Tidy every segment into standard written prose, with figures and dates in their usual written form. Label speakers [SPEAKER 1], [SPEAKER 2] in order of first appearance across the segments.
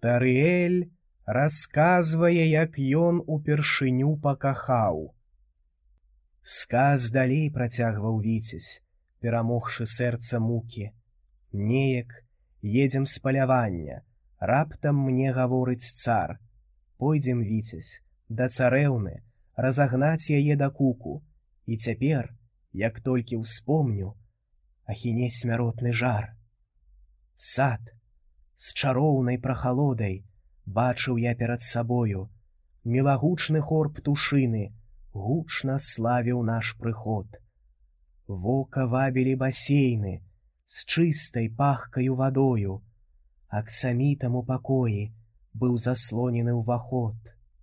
[SPEAKER 1] Тарыэль расказвае, як ён упершыню пакахаў. Сказ далей працягваў віцязь, перамогшы сэрца мукі. Неяк едзем з палявання, раптам мне гаворыць цар: пойдзем, віцязь, да царэўны, разагнаць яе да куку. І цяпер, як толькі ўспомню, ахіне смяротны жар. Сад з чароўнай прахалодай бачыў я перад сабою, мілагучны хор птушыны гучна славіў наш прыход. Вока вабілі басейны з чыстай пахкаю вадою, аксамітам у пакоі быў заслонены ўваход.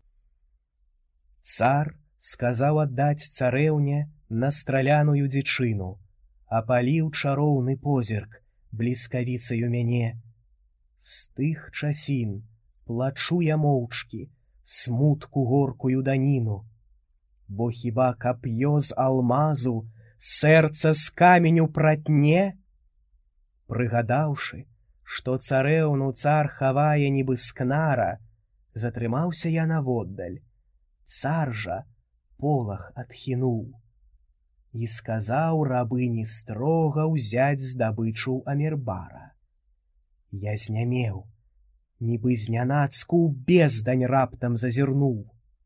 [SPEAKER 1] Цар сказаў аддаць царэўне настраляную дзічыну, апаліў чароўны позірк бліскавіцаю мяне. З тых часін плачу я моўчкі, смутку горкую даніну, бо хіба кап'ё з алмазу сэрца з каменю пратне? Прыгадаўшы, што царэўну цар хавае нібы скнара, затрымаўся я наводдаль. Цар жа полах адхінуў і сказаў рабыні строга ўзяць здабычу Амірбара. Я знямеў, нібы знянацку ў бездань раптам зазірнуў.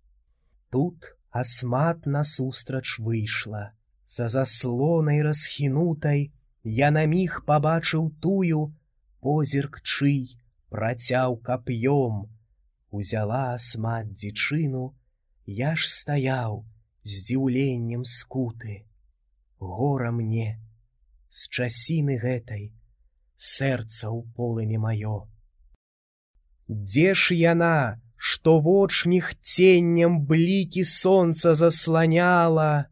[SPEAKER 1] Тут Асмат насустрач выйшла, за заслонай расхінутай я на міг пабачыў тую, позірк чый працяў кап'ём. Узяла Асмат дзічыну, я ж стаяў здзіўленнем скуты. Гора мне з часіны гэтай, сэрца ў полымі маё. Дзе ж яна, што вочміх ценнем блікі сонца засланяла?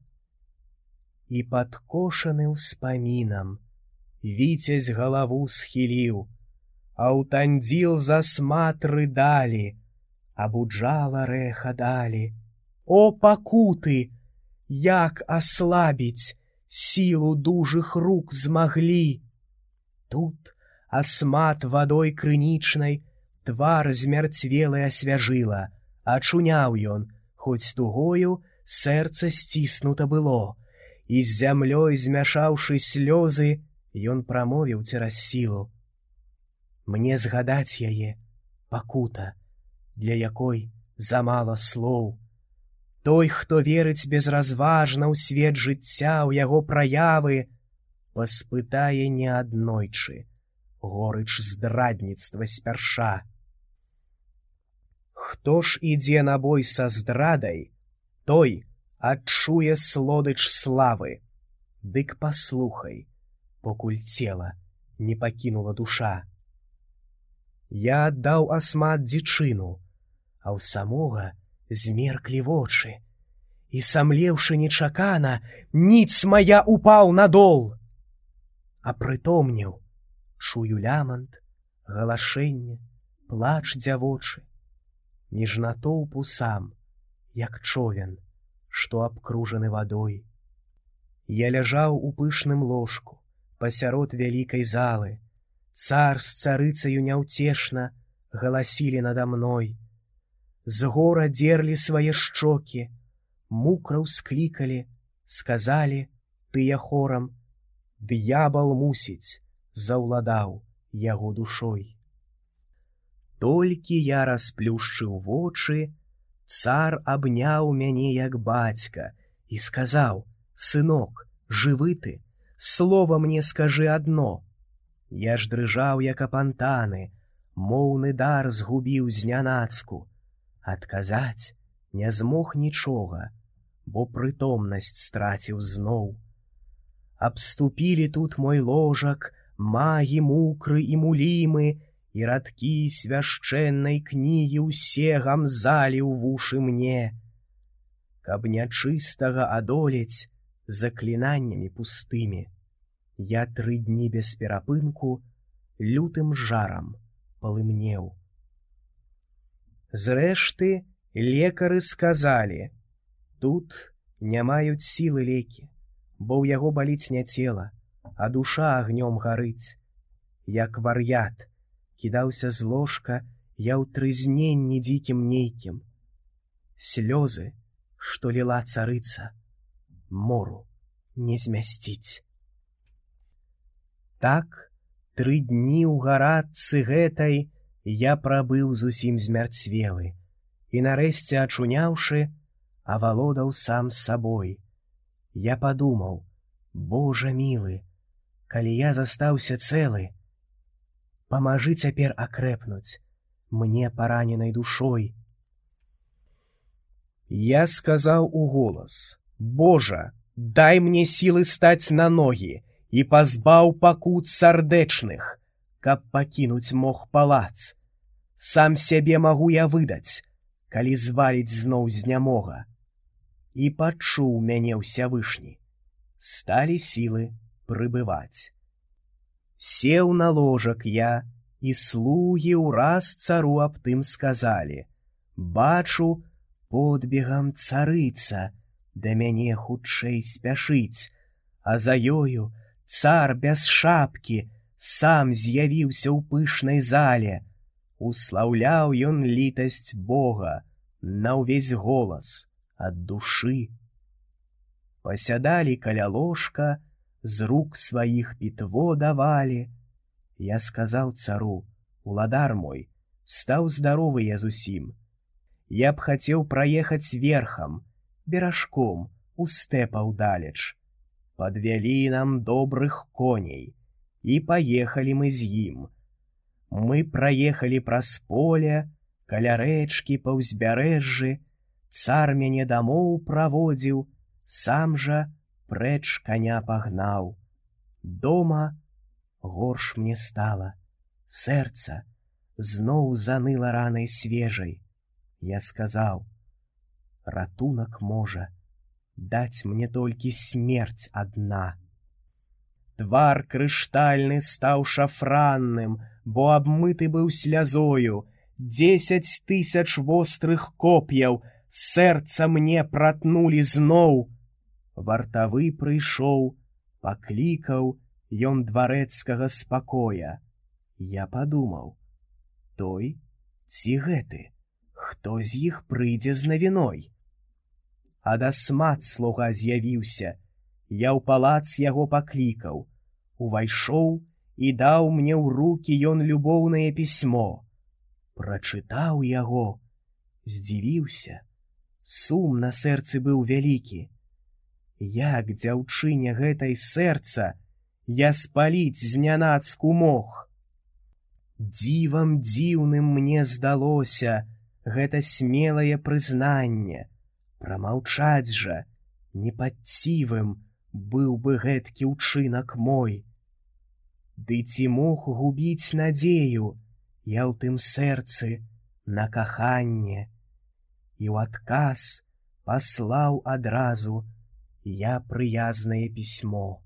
[SPEAKER 1] І падкошаны ўспамінам віцязь галаву схіліў, а ўтандзіл з Асмат рыдалі, абуджала рэха далі. О, пакуты! Як аслабіць сілу дужых рук змаглі! Тут Асмат вадой крынічнай твар змярцвелы асвяжыла, ачуняў ён, хоць тугою сэрца сціснута было, і з зямлёй змяшаўшы слёзы, ён прамовіў цераз сілу: мне згадаць яе пакута, для якой замала слоў. Той, хто верыць безразважна ў свет жыцця, ў яго праявы, паспытае неаднойчы горыч здрадніцтва спярша. Хто ж ідзе на бой са здрадай, той адчуе слодыч славы. Дык паслухай, покуль цела не пакінула душа. Я аддаў Асмат дзічыну, а ў самога змерклі вочы, і, самлеўшы нечакана, ніц мая упаў на дол. Апрытомнеў, чую лямант, галашэнне, плач дзявочы. Між натоўпу сам, як човен, што абкружаны вадой. Я ляжаў у пышным ложку пасярод вялікай залы. Цар з царыцаю няўцешна галасілі нада мной. З гора дзерлі свае шчокі, мукра ўсклікалі, сказалі тыя хорам: д'ябал, мусіць, заўладаў яго душой. Толькі я расплюшчыў вочы, цар абняў мяне як бацька і сказаў: сынок, жывы ты, слова мне скажы адно. Я ж дрыжаў, як апантаны, моўны дар згубіў знянацку. Адказаць не змог нічога, бо прытомнасць страціў зноў. Абступілі тут мой ложак магі, мукры і мулімы, і радкі свяшчэннай кнігі ўсе гамзалі ў вушы мне. Каб нячыстага адолець заклінаннямі пустымі, я 3 дні без перапынку лютым жарам палымнеў. Зрэшты, лекары сказалі: тут не маюць сілы лекі, бо ў яго баліць не цела, а душа агнём гарыць. Як вар'ят кідаўся з ложка я ў трызненні дзікім нейкім. Слёзы, што ліла царыца, мору не змясціць. Так 3 дні ў гарадцы гэтай я прабыў зусім змярцвелы і нарэшце, ачуняўшы, авалодаў сам з сабой. Я падумаў: Божа мілы, калі я застаўся цэлы, памажы цяпер акрэпнуць мне параненай душой. Я сказаў уголас: Божа, дай мне сілы стаць на ногі і пазбаў пакут сардэчных, каб пакінуць мог палац. Сам сябе магу я выдаць, калі зваліць зноў знямога. І пачуў мяне ўсявышні. Сталі сілы прыбываць. Сеў на ложак я, і слугі ўраз цару аб тым сказалі: бачу, подбегам царыца да мяне хутчэй спяшыць, а за ёю цар без шапкі сам з'явіўся ў пышнай зале. Услаўляў ён літасць Бога на ўвесь голас ад душы. Пасядалі каля ложка, з рук сваіх пітво давалі. Я сказаў цару: уладар мой, стаў здаровы я зусім. Я б хацеў праехаць верхам, беражком, у стэпа ўдалеч. Падвялі нам добрых коней, і паехалі мы з ім. Мы праехалі праз поле, каля рэчкі па ўзбярэжжы, цар мяне дамоў праводзіў, сам жа прэч каня пагнаў. Дома горш мне стала, сэрца зноў заныла ранай свежай. Я сказаў: ратунак можа даць мне толькі смерць адна. Твар крыштальны стаў шафранным, бо абмыты быў слязою. 10 000 вострых коп'яў сэрца мне пратнулі зноў. Вартавы прыйшоў, паклікаў ён дварэцкага спакоя. Я падумаў: той ці гэты, хто з іх прыйдзе з навіной? Адасмат слуга з'явіўся, я ў палац яго паклікаў. Увайшоў і даў мне ў рукі ён любоўнае пісьмо. Прачытаў яго, здзівіўся, сум на сэрцы быў вялікі. Як дзяўчыне гэтай сэрца я спаліць знянацку мог. Дзівам дзіўным мне здалося гэта смелае прызнанне. Прамаўчаць жа непадцівым быў бы гэткі ўчынак мой. Ды ці мог губіць надзею я ў тым сэрцы на каханне? І ў адказ паслаў адразу я прыязнае пісьмо.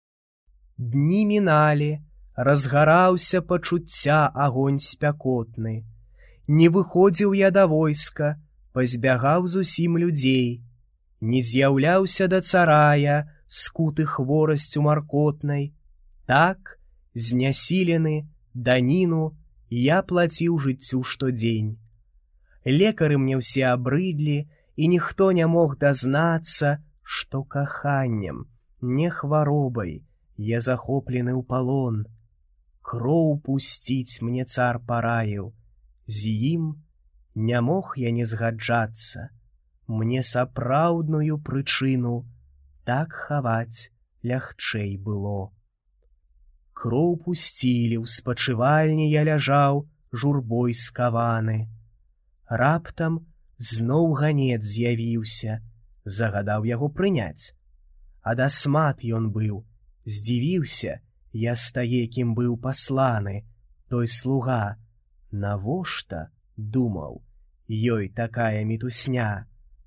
[SPEAKER 1] Дні міналі, разгараўся пачуцця агонь спякотны. Не выходзіў я да войска, пазбягаў зусім людзей. Не з'яўляўся да царая, скуты хворасцю маркотнай. Так, знясілены, даніну я плаціў жыццю штодзень. Лекары мне ўсе абрыдлі, і ніхто не мог дазнацца, што каханнем, не хваробай, я захоплены ў палон. Кроў пусціць мне цар параіў, з ім не мог я не згаджацца. Мне сапраўдную прычыну так хаваць лягчэй было. Кроў пусцілі, ў спачывальні я ляжаў, журбой скаваны. Раптам зноў ганец з'явіўся, загадаў яго прыняць. Адасмат ён быў, здзівіўся я стае, кім быў пасланы. Той слуга, навошта, думаў, ёй такая мітусня.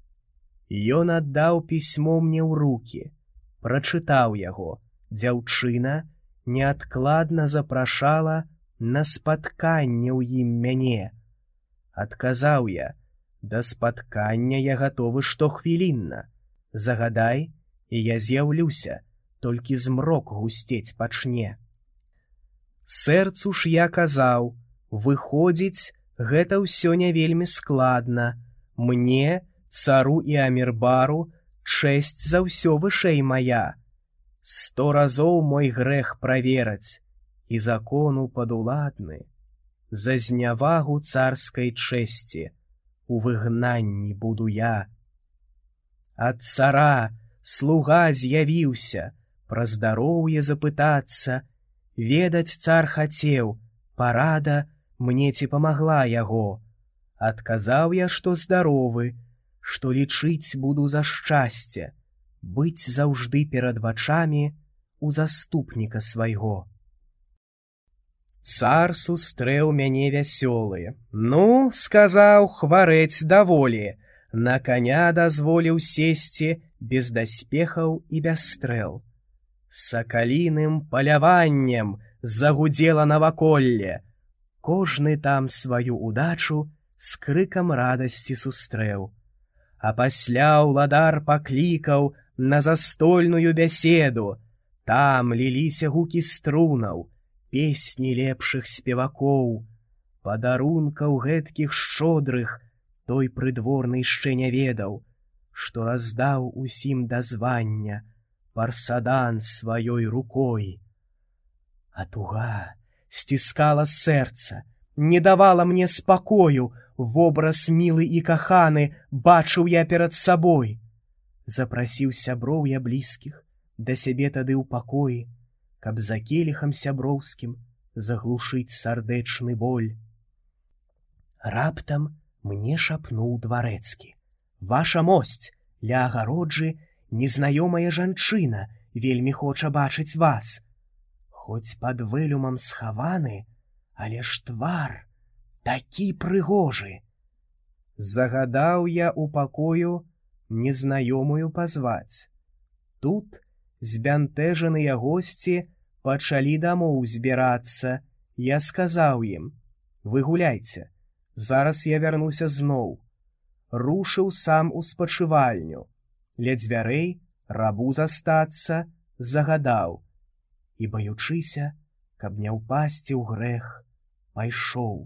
[SPEAKER 1] Ён аддаў пісьмо мне ў рукі, прачытаў яго. Дзяўчына неадкладна запрашала на спатканне ў ім мяне. Адказаў я: да спаткання я гатовы штохвілінна. Загадай, і я з'яўлюся, толькі змрок гусцець пачне. Сэрцу ж я казаў: выходзіць, гэта ўсё не вельмі складна. Мне, цару і Амірбару, чэсць за ўсё вышэй мая. 100 разоў мой грэх правераць, і закону падуладны. За знявагу царскай чэсці у выгнанні буду я. Ад цара слуга з'явіўся, пра здароўе запытацца. Ведаць цар хацеў, парада мне ці памагла яго. Адказаў я, што здаровы, што лічыць буду за шчасце, быць заўжды перад вачамі у заступніка свайго. Цар сустрэў мяне вясёлы. Ну, сказаў, хварэць даволі. На коня дазволіў сесці без даспехаў і без стрэл. Сакаліным паляваннем загудзела наваколле. Кожны там сваю удачу з крыкам радасці сустрэў. А пасля ўладар паклікаў на застольную бяседу. Там ліліся гукі струнаў, песні лепшых спевакоў. Падарункаў гэткіх шчодрых той прыдворны яшчэ не ведаў, што раздаў усім дазвання Парсадан сваёй рукой. А туга сціскала сэрца, не давала мне спакою. Вобраз мілы і каханы бачыў я перад сабой. Запрасіў сяброў я блізкіх да сябе тады ў пакоі, каб за келіхам сяброўскім заглушыць сардэчны боль. Раптам мне шапнуў дварэцкі: «Ваша мосць, ля агароджы незнаёмая жанчына вельмі хоча бачыць вас. Хоць пад вэлюмам схаваны, але ж твар такі прыгожы». Загадаў я ў пакою незнаёмую пазваць. Тут збянтэжаныя госці пачалі дамоў збірацца. Я сказаў ім: «Вы гуляйце, зараз я вярнуся зноў». Рушыў сам у спачывальню. Ля дзвярэй рабу застацца загадаў. І, баючыся, каб не ўпасці ў грэх, пайшоў.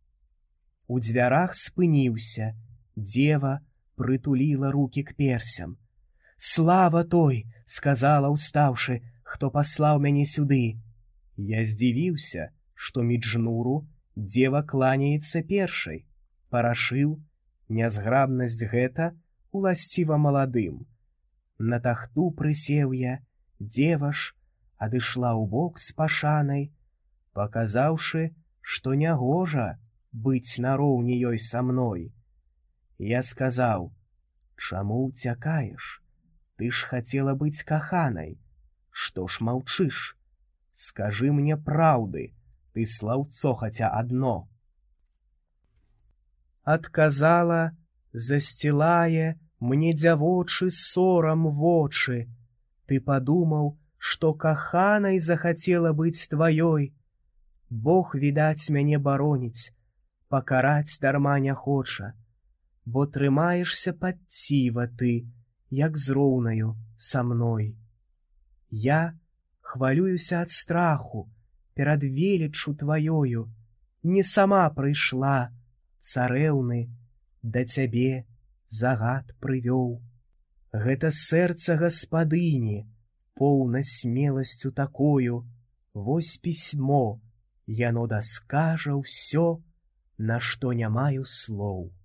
[SPEAKER 1] У дзвярах спыніўся, дзева прытуліла рукі к персям. «Слава той!» — сказала, устаўшы, «хто паслаў мяне сюды». Я здзівіўся, што Міджнуру дзева кланяецца першай. Парашыў, нязграбнасць гэта уласціва маладым. На тахту прысеў я, дзева ж адышла ўбок з пашанай, паказаўшы, што нягожа быць нароўні ёй са мной. Я сказаў: «Чаму ўцякаеш? Ты ж хацела быць каханай. Што ж маўчыш? Скажы мне праўды, ты слаўцо хаця адно». Адказала, засцілае мне дзявочы сорам вочы: «Ты падумаў, што каханай захацела быць тваёй. Бог, відаць, мяне бароніць, пакараць дарма не хоча, бо трымаешся падціва ты, як з роўнаю са мной. Я хвалююся ад страху перад веліччу тваёю, не сама прыйшла, царэўны, да цябе загад прывёў. Гэта сэрца гаспадыні, поўна смеласцю такою, вось пісьмо, яно даскажа ўсё, на што не маю слоў».